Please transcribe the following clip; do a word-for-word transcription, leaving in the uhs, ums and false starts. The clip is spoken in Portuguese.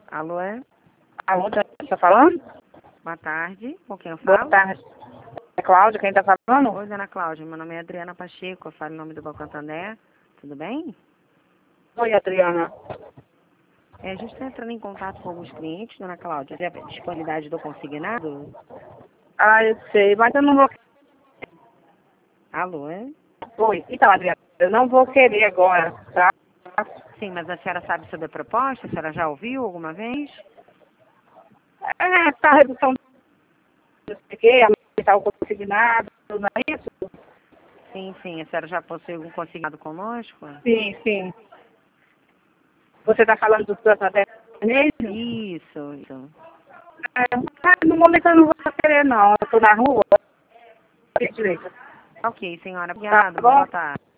Alô, é? Alô, tá falando? Boa tarde. Com quem eu falo? Boa tarde. É Cláudia, quem tá falando? Oi, dona Cláudia. Meu nome é Adriana Pacheco. Eu falo em nome do Banco Santander. Tudo bem? Oi, Adriana. É, a gente está entrando em contato com alguns clientes, dona Cláudia. Tem a disponibilidade do consignado? Ah, eu sei, mas eu não vou... Alô, é? Oi, então, Adriana, eu não vou querer agora, tá? Sim, mas a senhora sabe sobre a proposta? A senhora já ouviu alguma vez? É, tá a redução do que, aumentar o consignado, não é isso? Sim, sim. A senhora já possui algum consignado conosco? Sim, sim. Você tá falando do Santander mesmo? Isso, isso. É, mas no momento eu não vou querer, não. Eu tô na rua. Direito. Ok, senhora. Tá Obrigada. bom? Boa tarde.